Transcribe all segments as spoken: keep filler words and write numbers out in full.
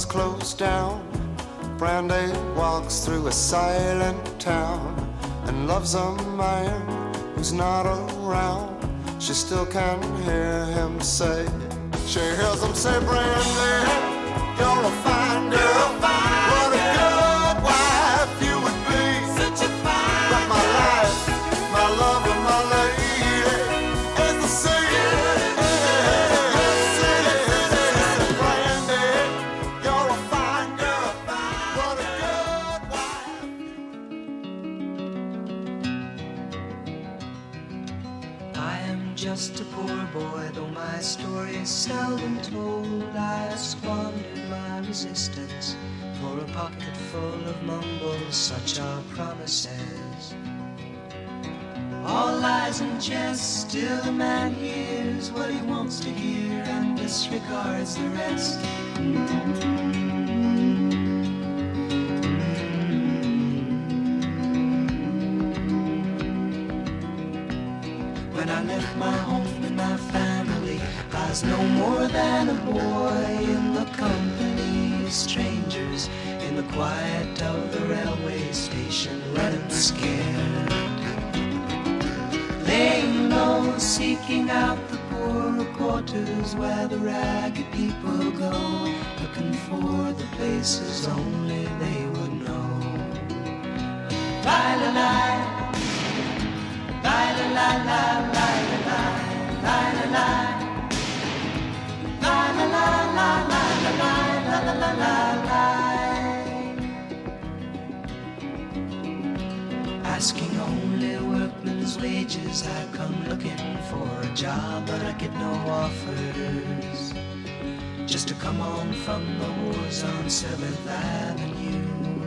is closed down. Brandy walks through a silent town and loves a man who's not around. She still can hear him say, she hears him say, Brandy, you're a fine girl, fine what a good wife you would be. Such a fine but my life, my love and my lady is the sea. Just a poor boy, though my story is seldom told. I have squandered my resistance for a pocket full of mumbles, such are promises. All lies and jest, still a man hears what he wants to hear and disregards the rest. When I left my home and my family, I was no more than a boy in the company of strangers, in the quiet of the railway station, running scared, laying low, seeking out the poorer quarters where the ragged people go, looking for the places only they would know. La la la. La la la la la la la la la la la la la la la la la la. Asking only workmen's wages, I come looking for a job, but I get no offers. Just to come on from the wars on Seventh Avenue.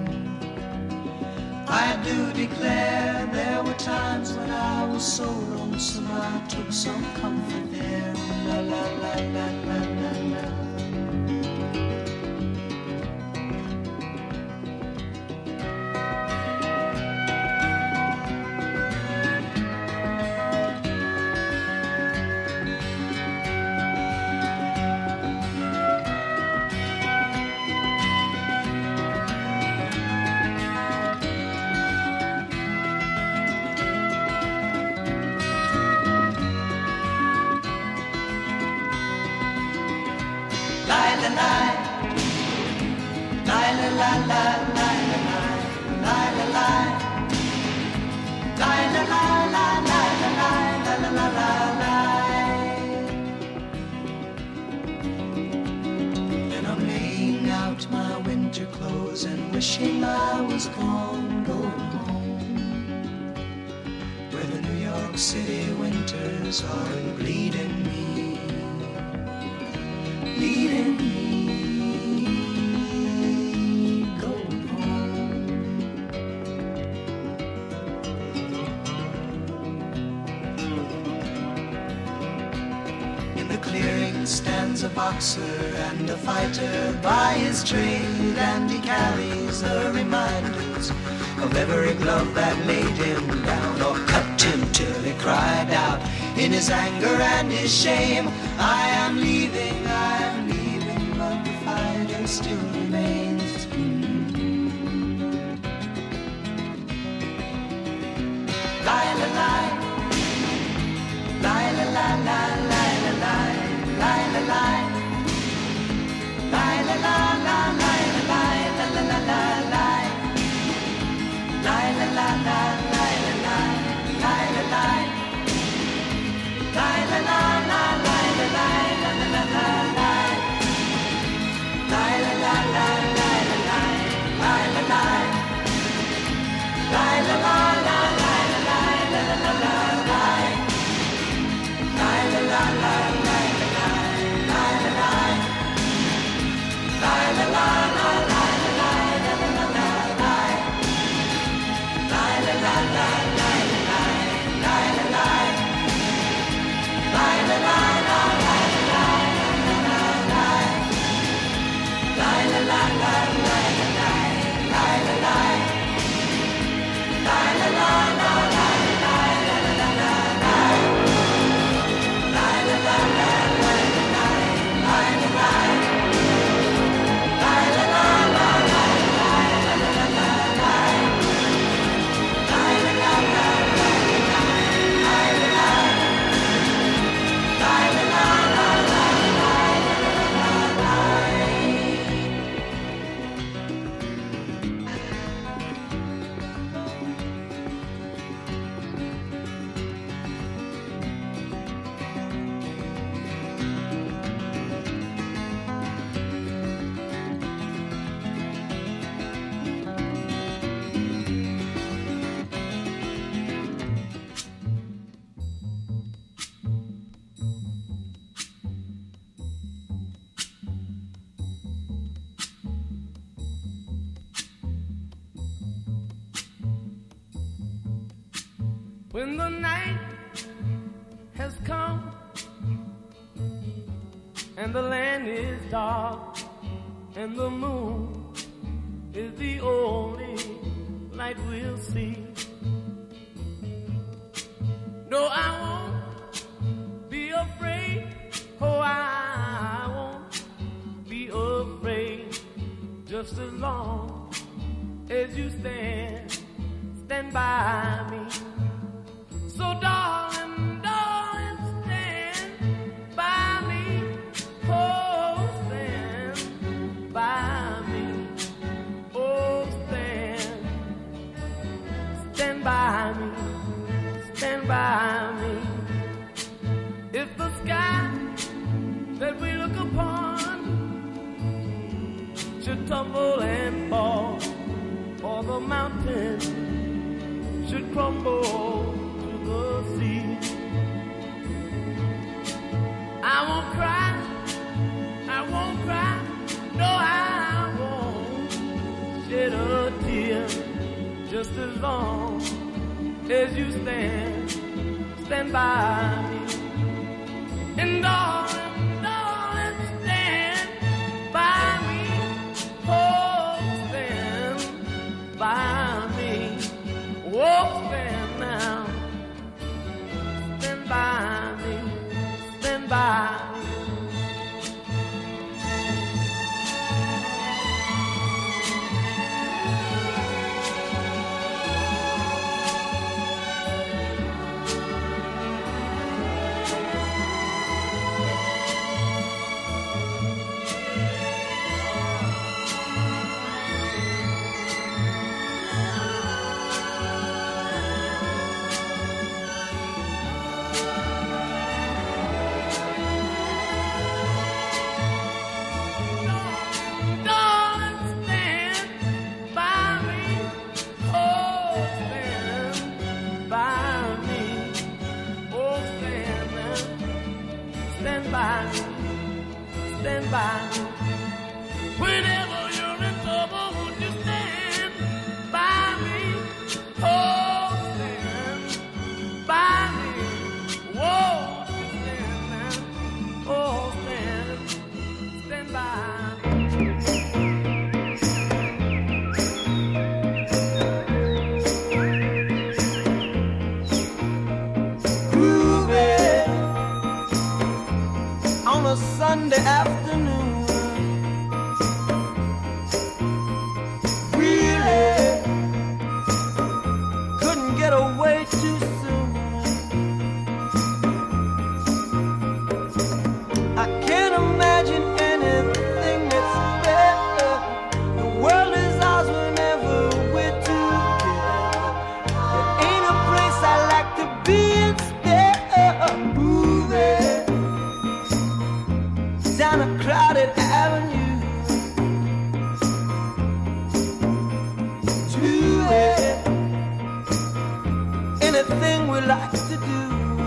I do declare there were times when I was so lonesome I took some comfort there. La la la la la la la. Wishing I was gone, going home, where the New York City winters are bleeding me, bleeding me, going home. In the clearing stands a boxer and a fighter by his trade, and he carries the reminders of every glove that laid him down or cut him till he cried out in his anger and his shame, I am leaving, I am leaving, but the fighter still remains. La la la, la la la la la la la la la. La la la la la la la la la la la. La la la la la la la la la. La la la la la la la la la la. La la la la la la la la la. La la la la la la la la la la. La la la la la la la la. La la la la la la la la la la la. La la la la la la la la la. La la la la la la la la la. La la la la la la la la la. La la la la la la la la la la. La la la la la la la la la. When the night has come and the land is dark and the moon is the only light we'll see. No, I won't be afraid. Oh, I won't be afraid. Just as long as you stand, stand by me. So darling, darling, stand by me. Oh, stand by me. Oh, stand, stand by me. Stand by me. If the sky that we look upon should tumble and fall, or the mountain should crumble to the sea, I won't cry, I won't cry, no, I won't shed a tear. Just as long as you stand, stand by me. And darling, darling, stand by me. Oh, stand by me. Oh, stand now. Stand by me. Stand by me. Stand by me. Whenever you're in trouble, won't you stand by me? Oh, stand by me. Whoa, stand now. Oh, stand, stand by me. Groovy on a Sunday afternoon, really couldn't get away too soon. I can't imagine anything that's better. The world is ours whenever we're together. There ain't a place I like to be instead. Moving down a crowded avenue to it. Anything we like to do.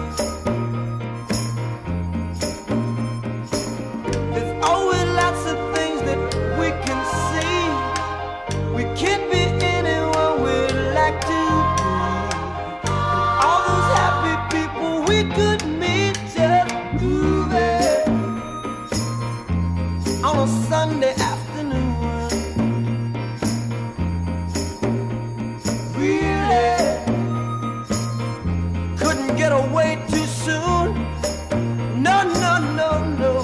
There's always lots of things that we can see. We can be anyone we'd like to be. And all those happy people we could meet just moving on a Sunday afternoon. Really couldn't get away too soon. No, no, no, no.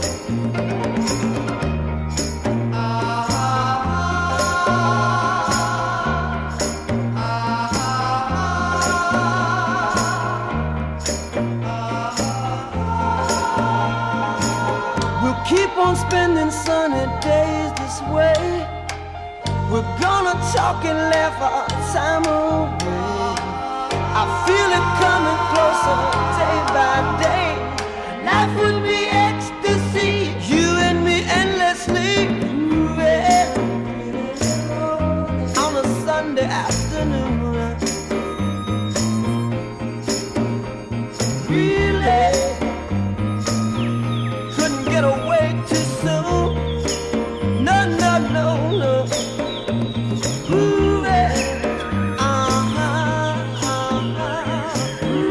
We'll keep on spending sunny days this way. We're gonna talk and laugh our time away. I feel it coming closer day by day. Life would be ecstasy, you and me endlessly moving on a Sunday afternoon. Really couldn't get away too soon. No, no, no, no. Moving, uh-huh, uh-huh.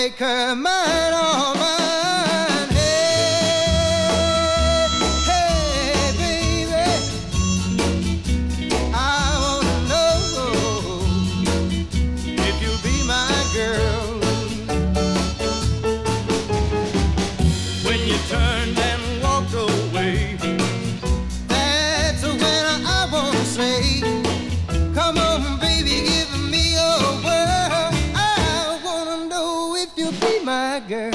make her mine, all mine. Girl,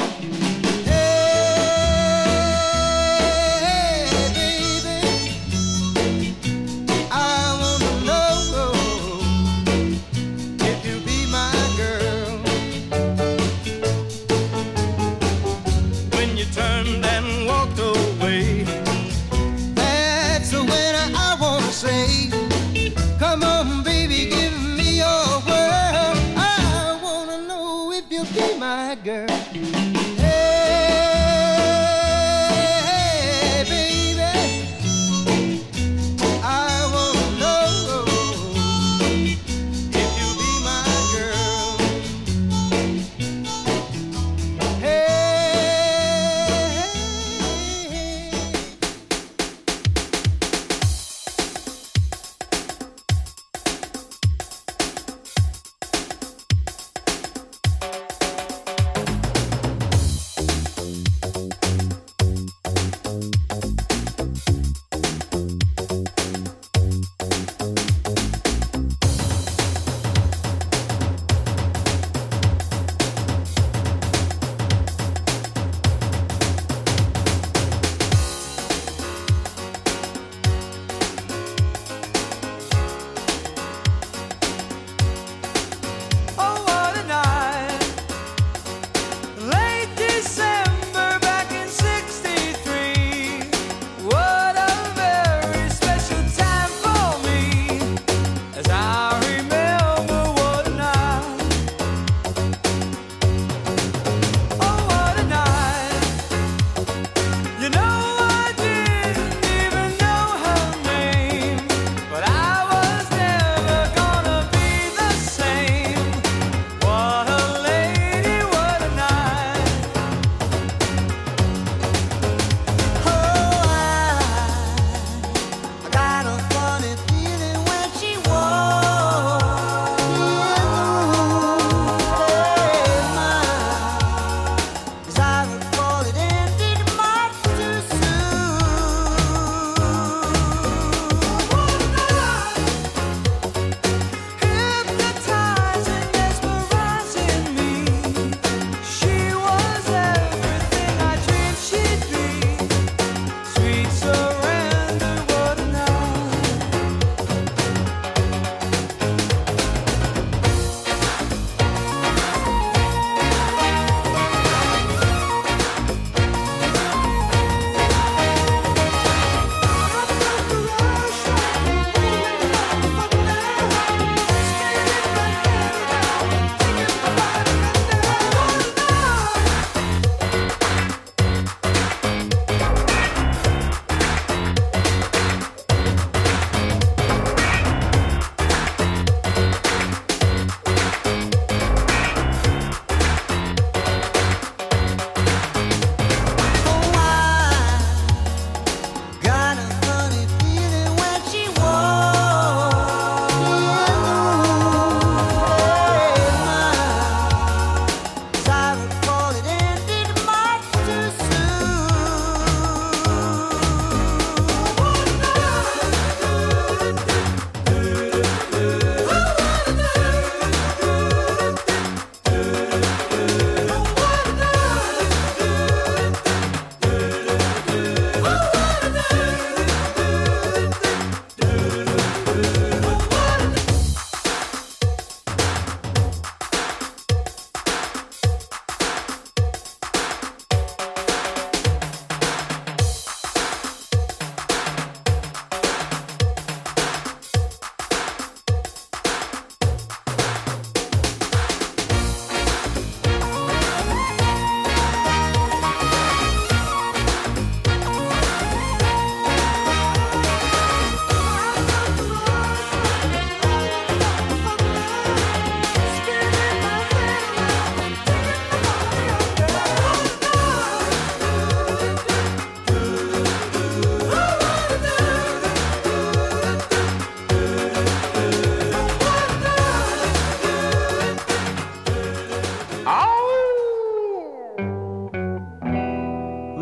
hey, baby, I wanna know if you be my girl. When you turned and walked away, that's when I wanna say, come on, baby, give me your word. I wanna know if you be my girl. Hey.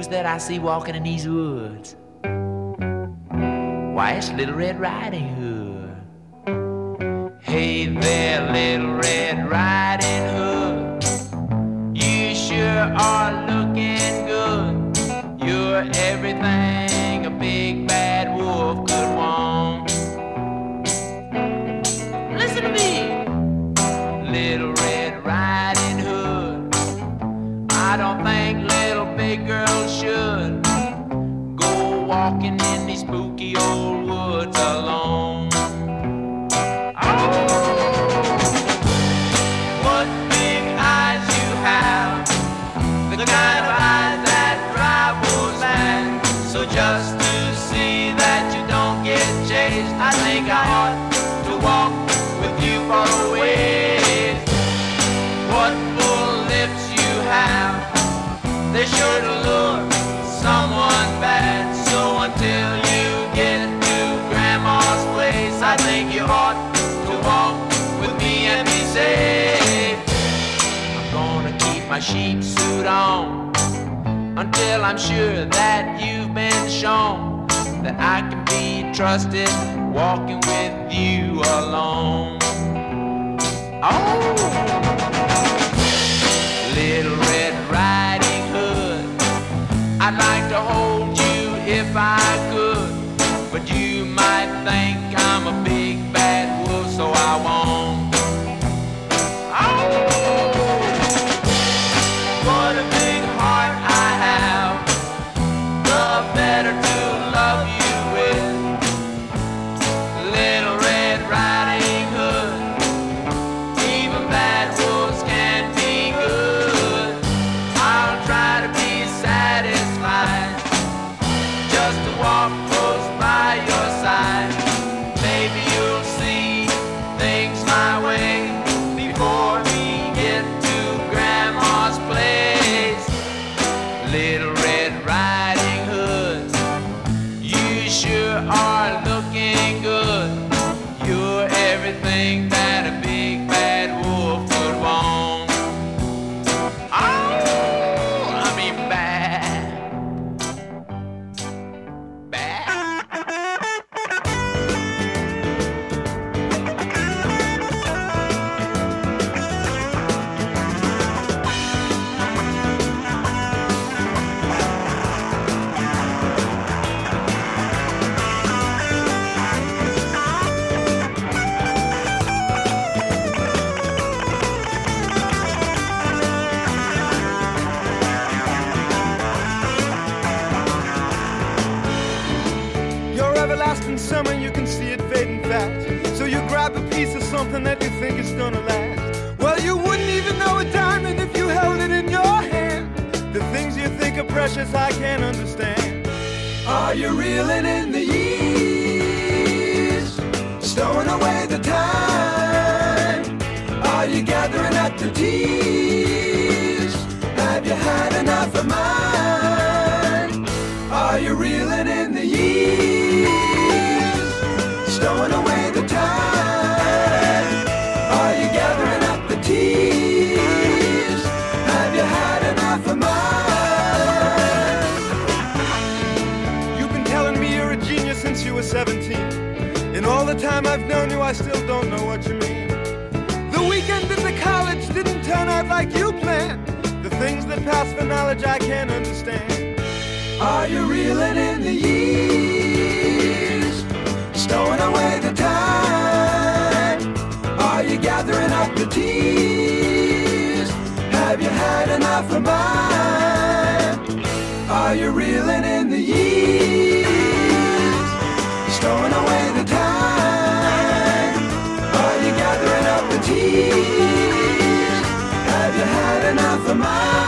Who's that I see walking in these woods? Why, it's Little Red Riding Hood. Hey there, Little Red Riding Hood, you sure are looking good. You're everything a big bad wolf could want. Listen to me, Little Red Riding Hood. I don't think little big girls should go walking in these spooky old woods alone. Oh, what big eyes you have, the kind of eyes that drive wolves mad. So just to see that you don't get chased, I think I ought to walk with you for a ways. What full lips you have, they sure to lure someone bad. So until you get to Grandma's place, I think you ought to walk with me and be safe. I'm gonna keep my sheep suit on until I'm sure that you've been shown that I can be trusted walking with you alone. Oh, Little Red Riding Hood, I'd like to hold you if I could, but you might think I'm a big bad wolf, so I won't. Oh, what a big heart I have, the better to love you with. Little Red Riding Hood, even bad wolves can be good. I'll try to be satisfied just to walk close by your side. Maybe you'll see things my way before we get to Grandma's place. Little Red Riding Hood, you sure are looking good. You're everything that a big bad wolf could want. Oh, I mean bad. Bad. Your everlasting summer, you can see it fading fast. So you grab a piece of something that you think is gonna last. Well, you wouldn't even know a diamond if you held it in your hand. The things you think are precious, I can't understand. Are you reeling in the years, stowing away the time? Are you gathering up the tears? Have you had enough of mine? Are you reeling in the years, stowing away the time? Are you gathering up the tears? Have you had enough of mine? You've been telling me you're a genius since you were seventeen. In all the time I've known you, I still don't know what you mean. The weekend in the college didn't turn out like you planned. The things that pass for knowledge I can't understand. Are you reeling in the years, stowing away the time? Are you gathering up the tears? Have you had enough of mine? Are you reeling in the years, stowing away the time? Are you gathering up the tears? Have you had enough of mine?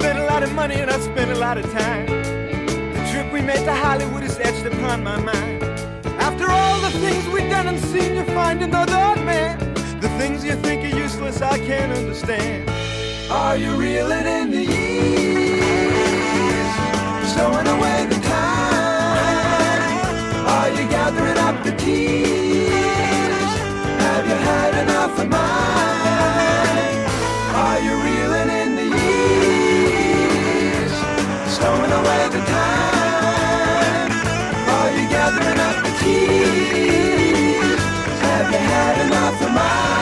spent a lot of money and I spent a lot of time. The trip we made to Hollywood is etched upon my mind. After all the things we've done and seen, you find another man. The things you think are useless, I can't understand. Are you reeling in the years, stowing away the time? Are you gathering up the tears? Have you had enough of mine? Are you reeling in the years, stowing away the time? Are you gathering up the tears? Have you had enough of mine?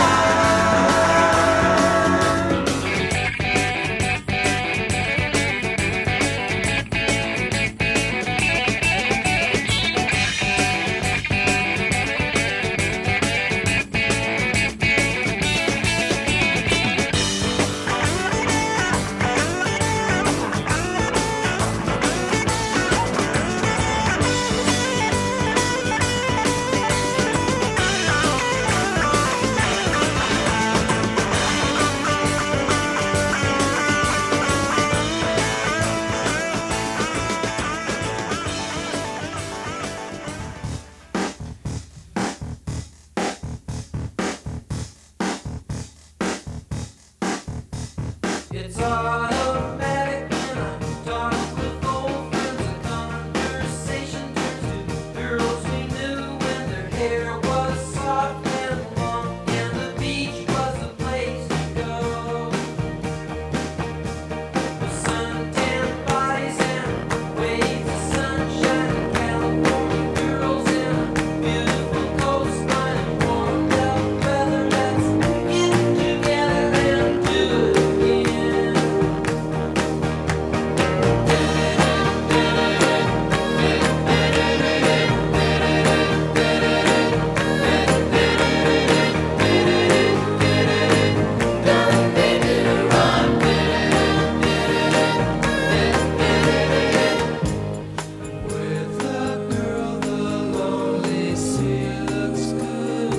It's automatic when I'm talking with old friends. The conversation turns to girls we knew when their hair was soft and long, and the beach was the place to go. With suntan bodies and waves of sunshine, California girls in a beautiful coastline and warm belt weather. Let's get together and do it again. With a girl, the lonely sea looks good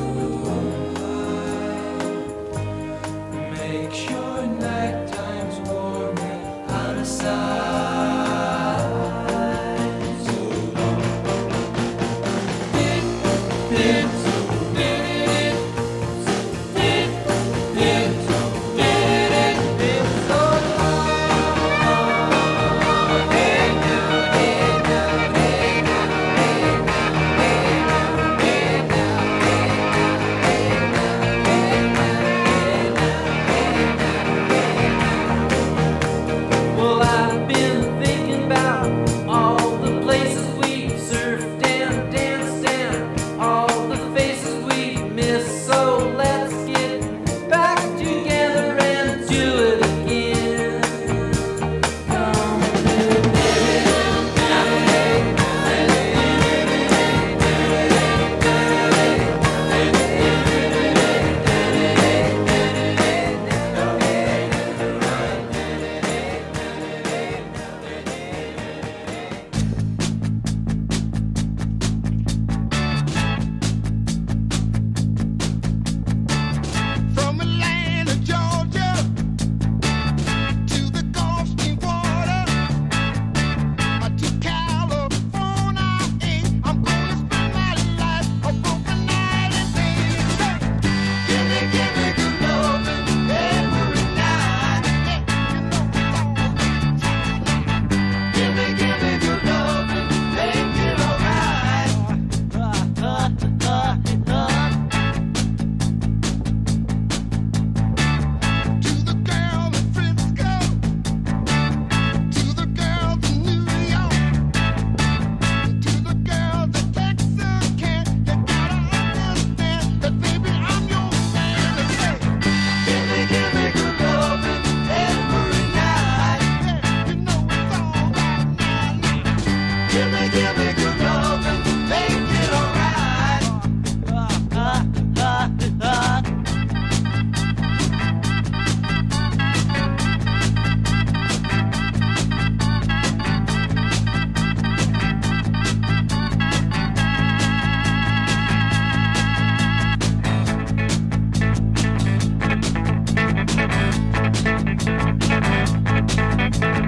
moonlight. Makes your night times warm and out of sight. So long. Dip, dip, so dip, dip, dip, dip, so dip, dip, dip, so long. Hey now, hey now, hey now, hey now, hey now, hey now, hey now, hey now. Well, I've been thinking about all the places we surfed and danced and all the faces we missed. So let's get back together and do it again. Come with me. From Atlanta, Georgia, to the Gulf Stream water, to California, I'm gonna spend my life a broken night and day. Give me, give me good loving every night. Give me, give me good loving, make it alright. To the girl in Frisco, to the girl in New York, to the girl in Texas, can you gotta understand that baby I'm your man. Give me, give me good loving every night. You know it's alright now, now. Give me, give me good loving, make it alright. Thank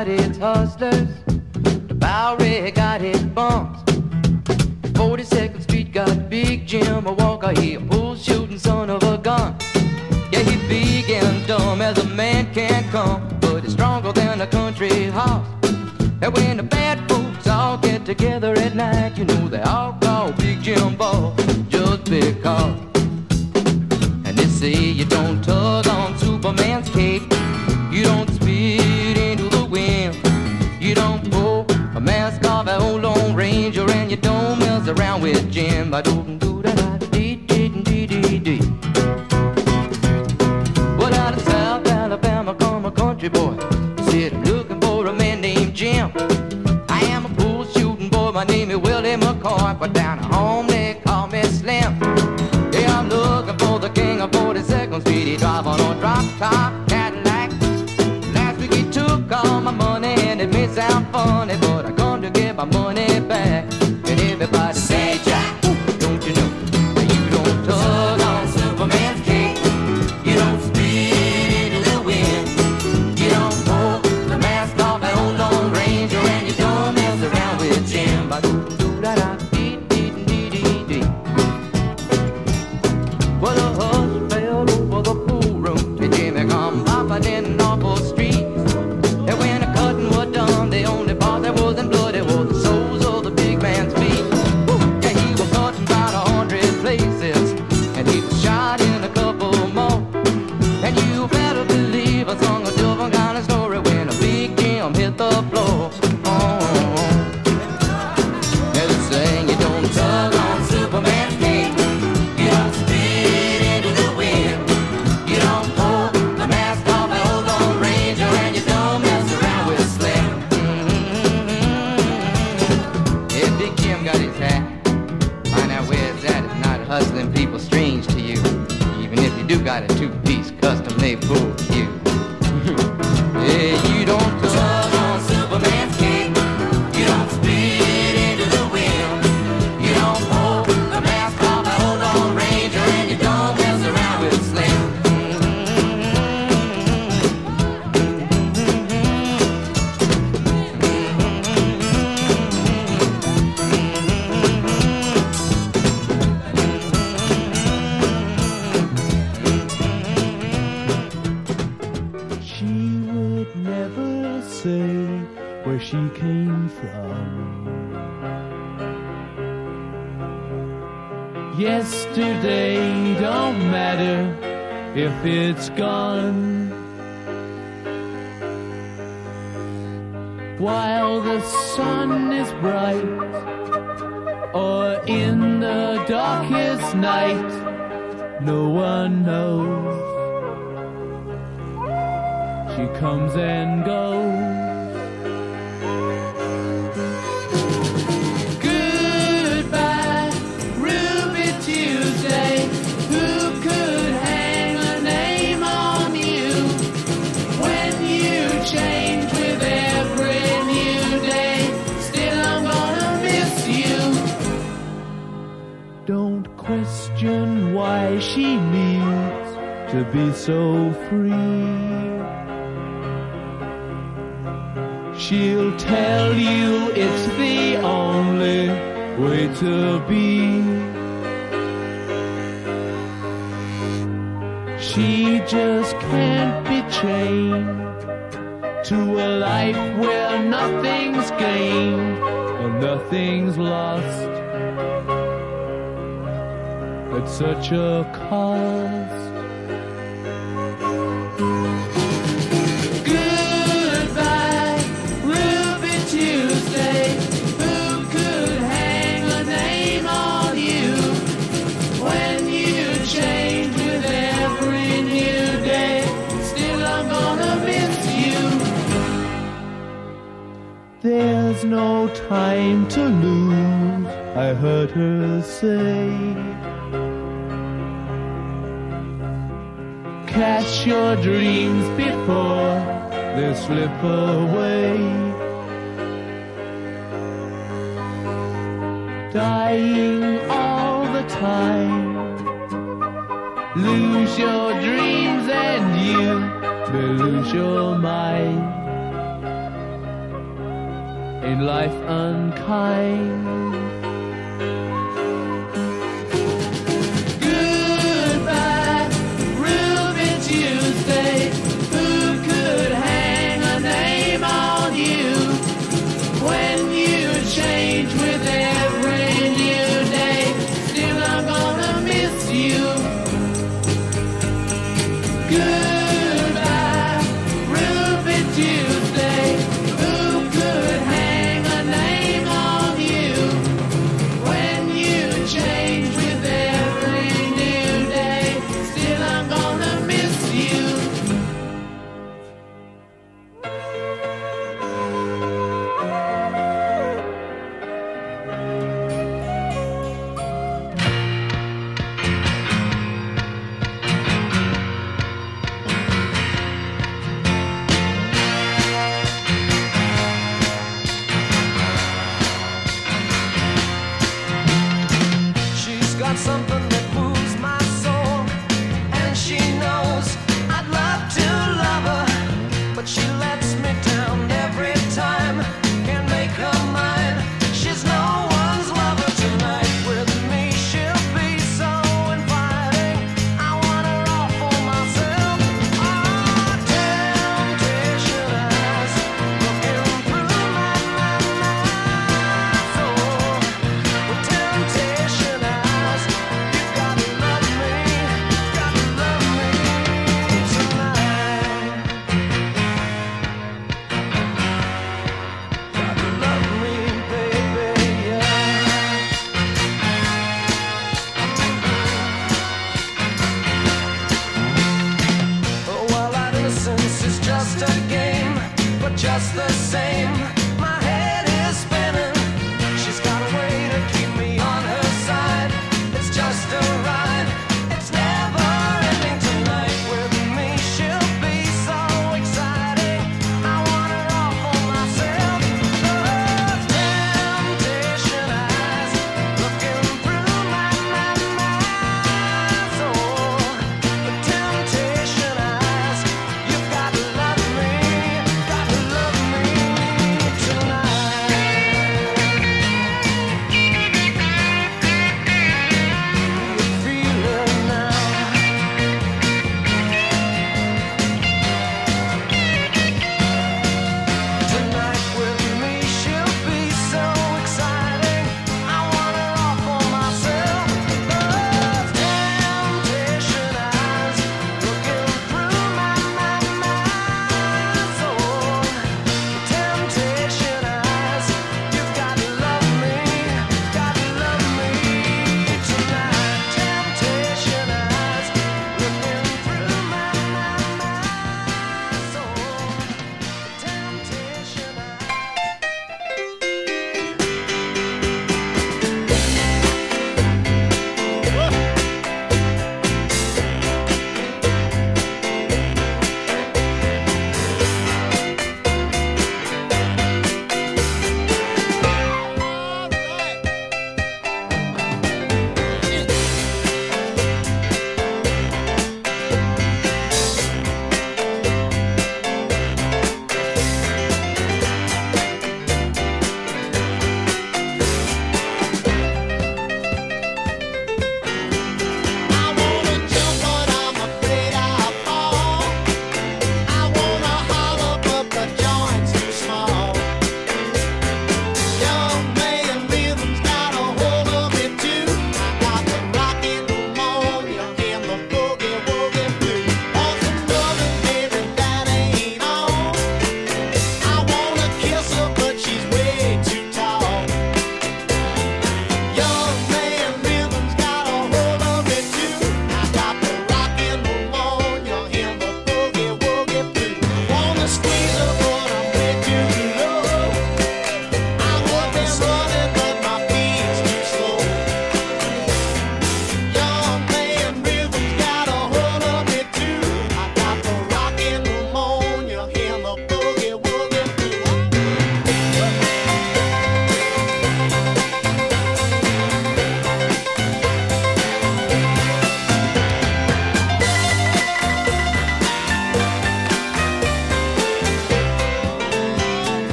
got its hustlers, the Bowery got its bumps. forty-second Street got Big Jim, a Walker, he a bull shooting son of a gun. Yeah, he big and dumb as a man can come, but he's stronger than a country horse. And when the bad folks all get together at night, you know they all call Big Jim Ball just because. And they say you don't tug on Superman's cape, you don't spit into the wind, you don't pull a mask off an old Lone Ranger, and you don't mess around with Jim. I don't do that. Dee dee dee dee dee. Well, out of South Alabama come a country boy, said I'm looking for a man named Jim. I am a bull shooting boy, my name is Willie McCoy, but down at home they call me Slim. Yeah, I'm looking for the king of forty-second Street. He drive on a drop top Cadillac. Last week he took all my money, and it may sound funny, but I come to get my money back. And everybody say, Jack, don't you know that you don't tug on Superman's cape, you don't spit into the wind, you don't pull the mask off an old Lone Ranger, and you don't mess around with Jim. Well, a hush fell over the pool room till Jimmy come popping in an awful street. And when the cutting was done, the only part that wasn't bloody was the soles of the big man's feet. Woo! Yeah, he was cutting about a hundred places, and he was shot in a couple more. And you better believe I sung a different kind of story when a Big Jim hit the floor. Oh, yeah, they saying you don't tug on Superman's cape, you don't spit into the wind, you don't pull the mask off an old Lone Ranger, and you don't mess around with Slim. Mm-hmm. Yeah, Big Jim got his hat. Find out where it's at. It's not hustling people strange to you, even if you do got a two-piece custom-made bull cue. Yeah, you don't tug on Superman's cape, you don't spit into the wind, you don't pull the mask off an old Lone Ranger, and you don't mess around with Slim. She would never say where she came from. Yesterday don't matter if it's gone. While the sun is bright, or in the darkest night, no one knows. She comes and goes. Goodbye, Ruby Tuesday. Who could hang a name on you when you change with every new day? Still, I'm gonna miss you. Don't question why she needs to be so free. She'll tell you it's the only way to be. She just can't be chained to a life where nothing's gained or nothing's lost at such a cost. There's no time to lose, I heard her say. Catch your dreams before they slip away. Dying all the time, lose your dreams and you may lose your mind. Ain't life unkind? Goodbye, Ruby Tuesday. Who could hang a name on you when you change with every new day? Still, I'm gonna miss you. Goodbye, Ruby Tuesday. Who could hang a name on you when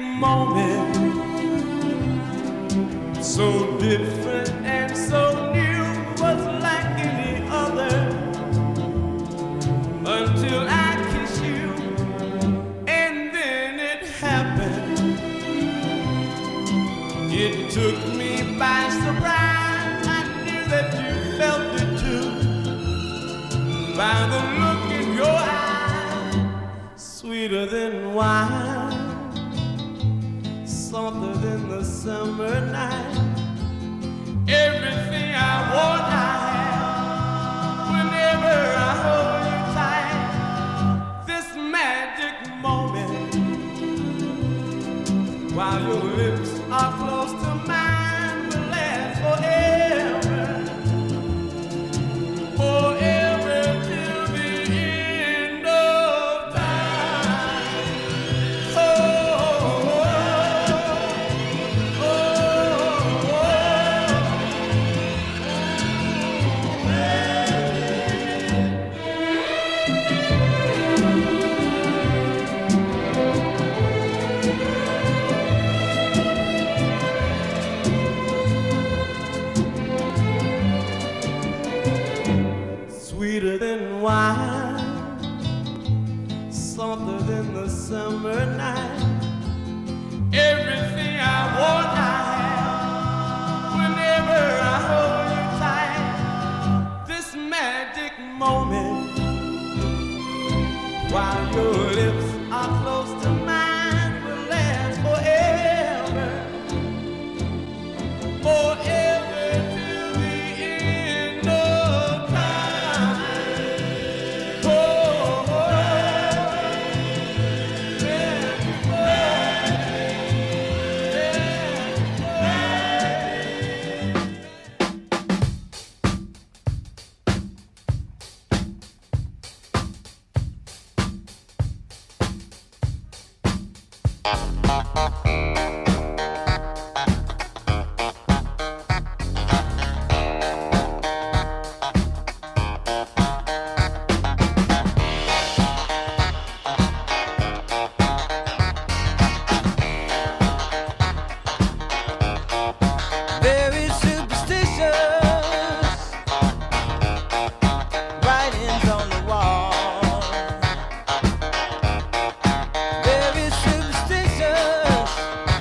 moment, so different and so new, was like any other until I kissed you, and then it happened. It took me by surprise. I knew that you felt it too, by the look in your eyes, sweeter than wine, softer than the summer night. Everything I want, I have. Whenever I hold you tight, this magic moment, while your lips are close to mine, will last forever, forever till the end of time. Oh, sweeter than wine, softer than the summer night. Everything I want, I have. Whenever I hold you tight, this magic moment, while your lips are close to mine, will last forever, forever till the end of time. Oh, oh, very superstitious, writings on the wall. Very superstitious,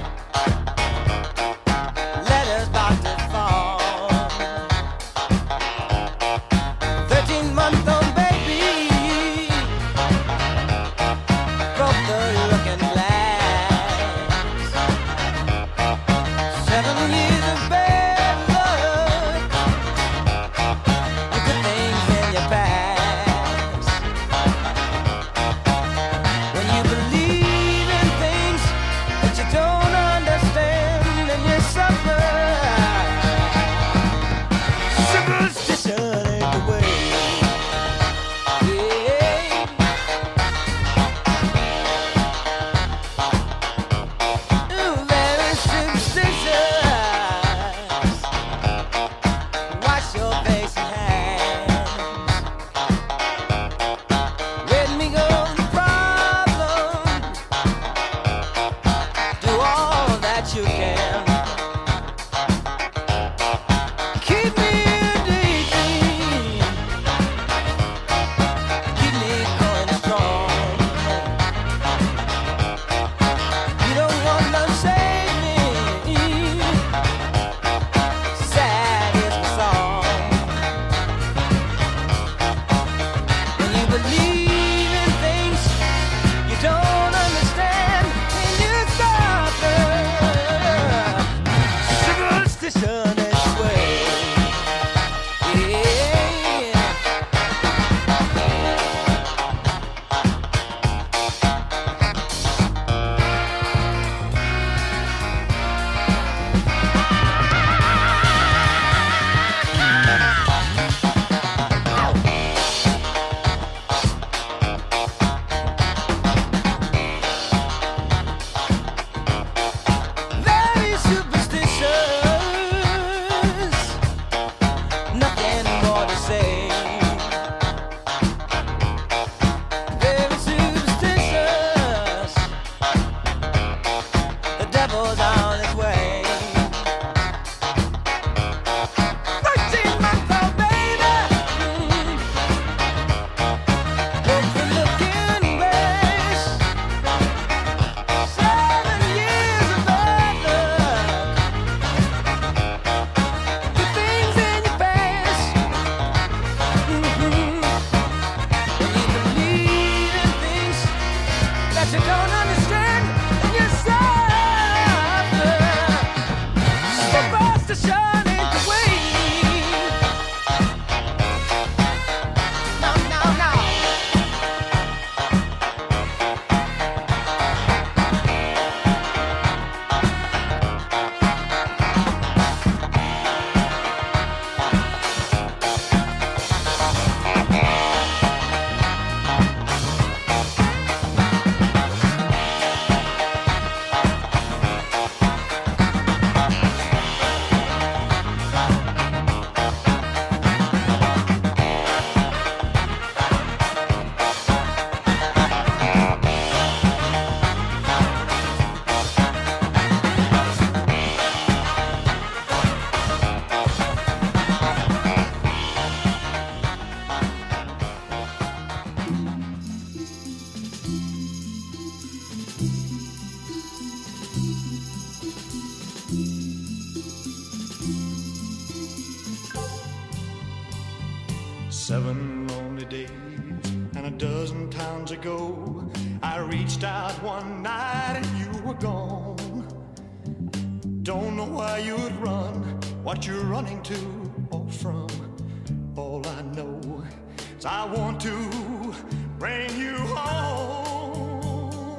Seven lonely days and a dozen towns ago, I reached out one night and you were gone. Don't know why you'd run, what you're running to or from. All I know is I want to bring you home.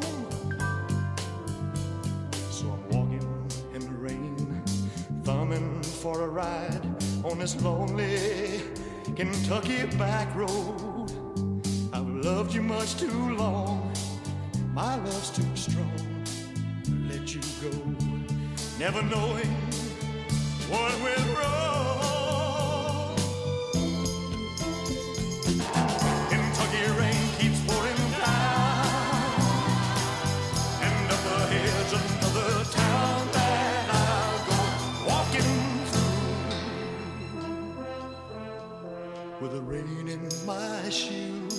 So I'm walking in the rain, thumbing for a ride on this lonely Kentucky back road. I've loved you much too long, my love's too strong to let you go, never knowing what went wrong. Kentucky rain keeps pouring down, and up ahead's another town that I'll go walking through with the rain in my shoes,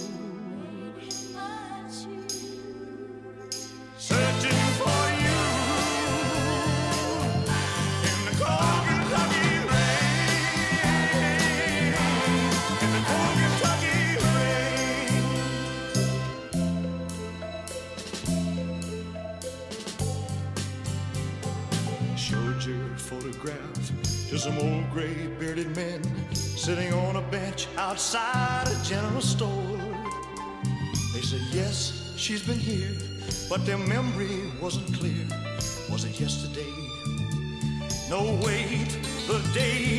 searching for you in the cold Kentucky rain, in the cold Kentucky rain. Showed your photograph to some old gray bearded men sitting on a bench outside a general store. They said, yes, she's been here, but their memory wasn't clear. Was it yesterday? No, wait, the day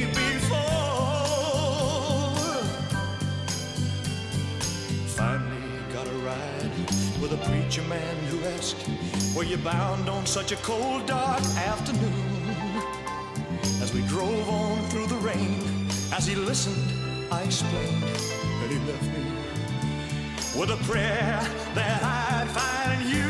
before. Finally got a ride with a preacher man who asked, were you bound on such a cold, dark afternoon? As we drove on through the rain, as he listened, I explained, and he left me with a prayer that I'd find you.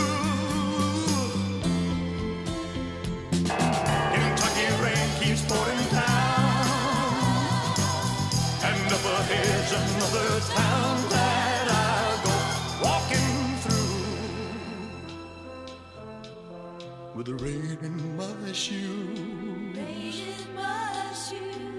Kentucky rain keeps pouring down, and up ahead's another town that I'll go walking through with the rain in my shoes. Rain in my shoes.